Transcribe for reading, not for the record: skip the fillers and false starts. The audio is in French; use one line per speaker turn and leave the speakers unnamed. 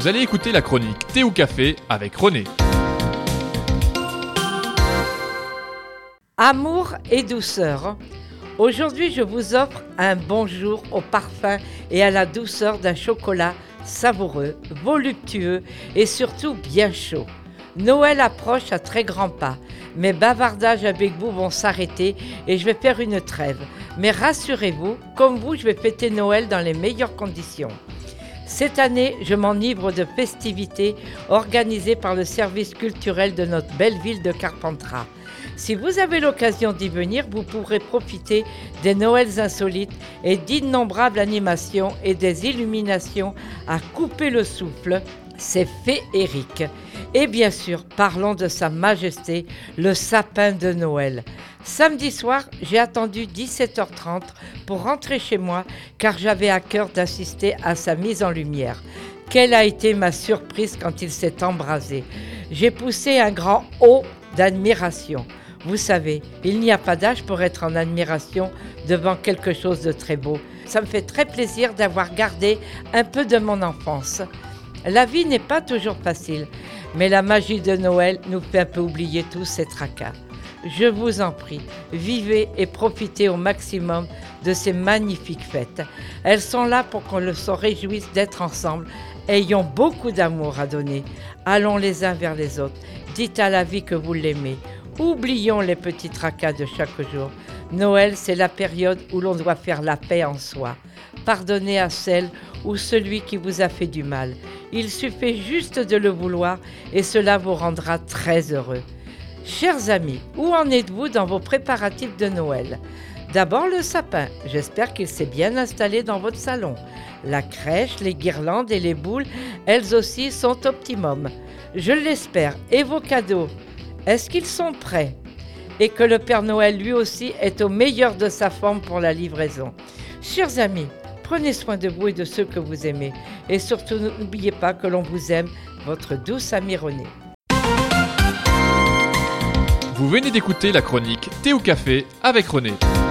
Vous allez écouter la chronique Thé ou Café avec René.
Amour et douceur. Aujourd'hui, je vous offre un bonjour au parfum et à la douceur d'un chocolat savoureux, voluptueux et surtout bien chaud. Noël approche à très grands pas. Mes bavardages avec vous vont s'arrêter et je vais faire une trêve. Mais rassurez-vous, comme vous, je vais fêter Noël dans les meilleures conditions. Cette année, je m'enivre de festivités organisées par le service culturel de notre belle ville de Carpentras. Si vous avez l'occasion d'y venir, vous pourrez profiter des Noëls insolites et d'innombrables animations et des illuminations à couper le souffle. C'est féerique. Et bien sûr, parlons de Sa Majesté, le sapin de Noël. Samedi soir, j'ai attendu 17h30 pour rentrer chez moi car j'avais à cœur d'assister à sa mise en lumière. Quelle a été ma surprise quand il s'est embrasé. J'ai poussé un grand « oh » d'admiration. Vous savez, il n'y a pas d'âge pour être en admiration devant quelque chose de très beau. Ça me fait très plaisir d'avoir gardé un peu de mon enfance. La vie n'est pas toujours facile, mais la magie de Noël nous fait un peu oublier tous ces tracas. Je vous en prie, vivez et profitez au maximum de ces magnifiques fêtes. Elles sont là pour qu'on se réjouisse d'être ensemble. Ayons beaucoup d'amour à donner. Allons les uns vers les autres. Dites à la vie que vous l'aimez. Oublions les petits tracas de chaque jour. Noël, c'est la période où l'on doit faire la paix en soi. Pardonnez à celle ou celui qui vous a fait du mal. Il suffit juste de le vouloir et cela vous rendra très heureux. Chers amis, où en êtes-vous dans vos préparatifs de Noël ? D'abord le sapin, j'espère qu'il s'est bien installé dans votre salon. La crèche, les guirlandes et les boules, elles aussi sont optimum. Je l'espère. Et vos cadeaux, est-ce qu'ils sont prêts ? Et que le Père Noël lui aussi est au meilleur de sa forme pour la livraison. Chers amis, prenez soin de vous et de ceux que vous aimez. Et surtout, n'oubliez pas que l'on vous aime, votre douce amie René.
Vous venez d'écouter la chronique Thé ou Café avec René.